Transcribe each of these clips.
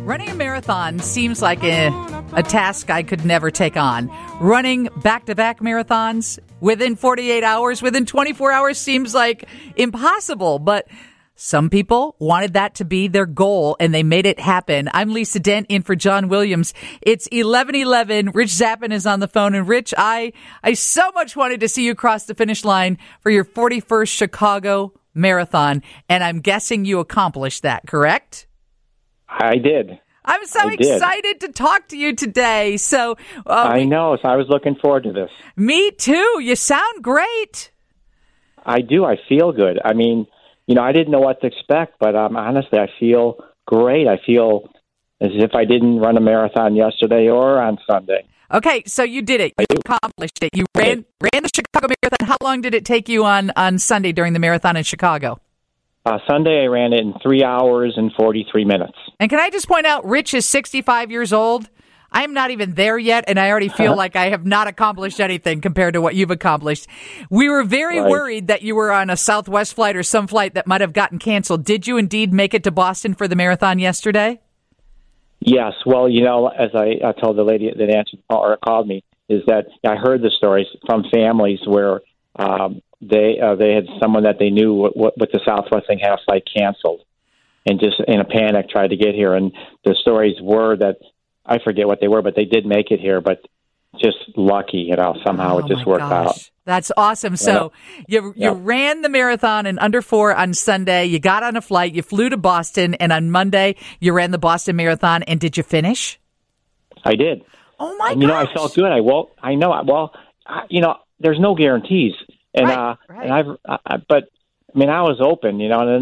Running a marathon seems like a task I could never take on. Running back-to-back marathons within 48 hours, within 24 hours seems like impossible, but some people wanted that to be their goal, and they made it happen. I'm Lisa Dent in for John Williams. It's 11:11. Rich Zappin is on the phone. And Rich, I so much wanted to see you cross the finish line for your 41st Chicago Marathon, and I'm guessing you accomplished that, correct? I did. I'm so excited to talk to you today. So I know. So I was looking forward to this. Me too. You sound great. I do. I feel good. I mean, I didn't know what to expect, but honestly, I feel great. I feel as if I didn't run a marathon yesterday or on Sunday. Okay, so you did it. You accomplished it. You ran the Chicago Marathon. How long did it take you on Sunday during the marathon in Chicago? Sunday, I ran it in 3 hours and 43 minutes. And can I just point out, Rich is 65 years old. I'm not even there yet, and I already feel like I have not accomplished anything compared to what you've accomplished. We were very worried that you were on a Southwest flight or some flight that might have gotten canceled. Did you indeed make it to Boston for the marathon yesterday? Yes. Well, as I told the lady that answered or called me, is that I heard the stories from families where they had someone that they knew with the Southwest thing had a flight canceled, and just in a panic tried to get here. And the stories were that I forget what they were, but they did make it here. But just lucky, somehow it just worked out. That's awesome. So you ran the marathon in under 4 on Sunday. You got on a flight. You flew to Boston, and on Monday you ran the Boston Marathon. And did you ffinish? I did. Oh my gosh! I felt good. I know. Well, there's no guarantees. And right. And I was open,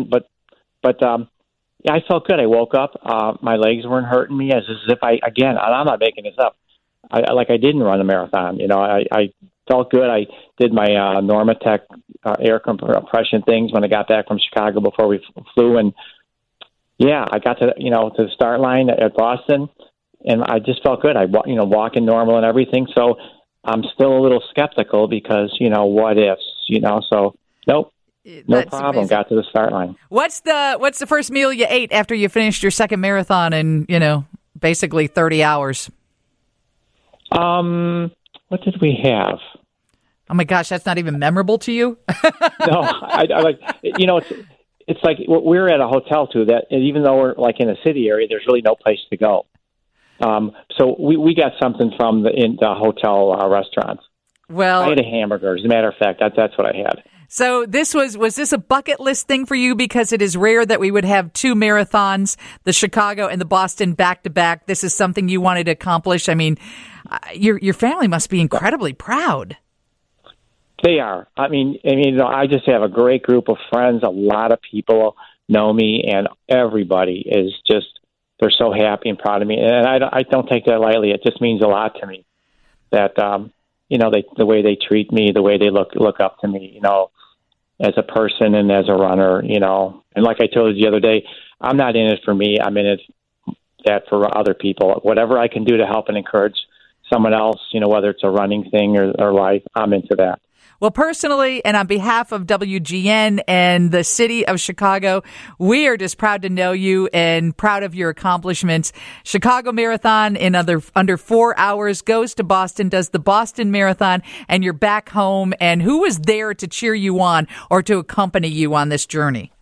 I felt good. I woke up, my legs weren't hurting me, as if I'm not making this up. I didn't run a marathon. I felt good. I did my Normatec air compression things when I got back from Chicago before we flew, and I got to to the start line at Boston, and I just felt good. I walking normal and everything. So I'm still a little skeptical because, what ifs, so nope, no problem. Amazing. Got to the start line. What's the first meal you ate after you finished your second marathon in, basically 30 hours? What did we have? Oh my gosh, that's not even memorable to you? No, I like, it's like we're at a hotel too, that even though we're like in a city area, there's really no place to go. So we got something from the hotel restaurants. Well, I had a hamburger. As a matter of fact, that's what I had. So was this a bucket list thing for you? Because it is rare that we would have two marathons, the Chicago and the Boston back to back. This is something you wanted to accomplish. I mean, your family must be incredibly proud. They are. I mean, I just have a great group of friends. A lot of people know me, and everybody is just. They're so happy and proud of me, and I don't take that lightly. It just means a lot to me that the way they treat me, the way they look up to me, as a person and as a runner, And like I told you the other day, I'm not in it for me. I'm in it for other people. Whatever I can do to help and encourage someone else, whether it's a running thing or life, I'm into that. Well, personally, and on behalf of WGN and the city of Chicago, we are just proud to know you and proud of your accomplishments. Chicago Marathon in under 4 hours, goes to Boston, does the Boston Marathon, and you're back home. And who was there to cheer you on or to accompany you on this journey?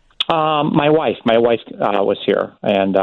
My wife. My wife was here, and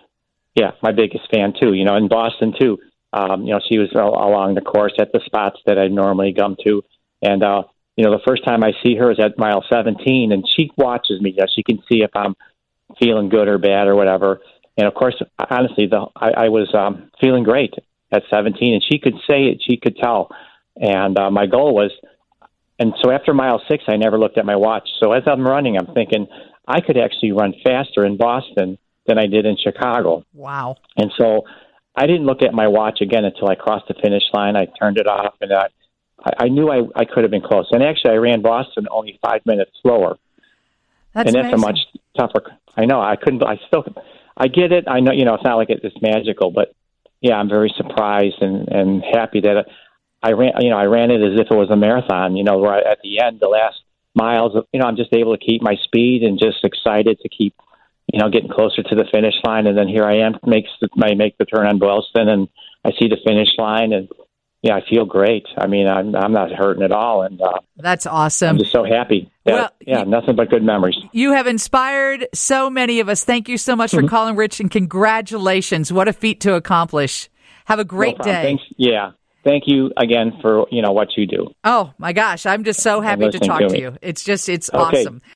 my biggest fan too. In Boston too. She was along the course at the spots that I normally come to. And, the first time I see her is at mile 17, and she watches me. She can see if I'm feeling good or bad or whatever. And, of course, honestly, I was feeling great at 17, and she could say it. She could tell. And my goal was – and so after mile 6, I never looked at my watch. So as I'm running, I'm thinking I could actually run faster in Boston than I did in Chicago. Wow. And so I didn't look at my watch again until I crossed the finish line. I turned it off, and I knew I could have been close. And actually, I ran Boston only 5 minutes slower. That's a much tougher. I know. I get it. I know, it's not like it's magical, but yeah, I'm very surprised and happy that I ran it as if it was a marathon, where at the end, the last miles, I'm just able to keep my speed and just excited to keep, getting closer to the finish line, and then here I am, I make the turn on Boylston, and I see the finish line, and yeah, I feel great. I mean, I'm not hurting at all, and that's awesome. I'm just so happy. Nothing but good memories. You have inspired so many of us. Thank you so much for calling, Rich, and congratulations. What a feat to accomplish. Have a great day. Thanks. Yeah. Thank you again for what you do. Oh my gosh, I'm just so happy to talk to you. It's awesome.